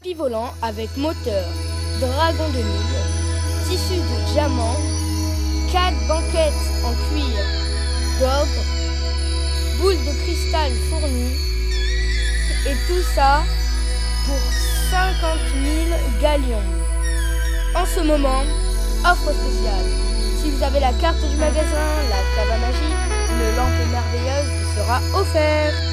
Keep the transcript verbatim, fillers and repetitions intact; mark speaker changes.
Speaker 1: tapis volant avec moteur Dragon deux mille, tissu de diamant, quatre banquettes en cuir d'ogre, boules de cristal fournies, et tout ça pour cinquante mille galions. En ce moment, offre spéciale. Si vous avez la carte du magasin, la cave à magie, une lampe merveilleuse vous sera offerte.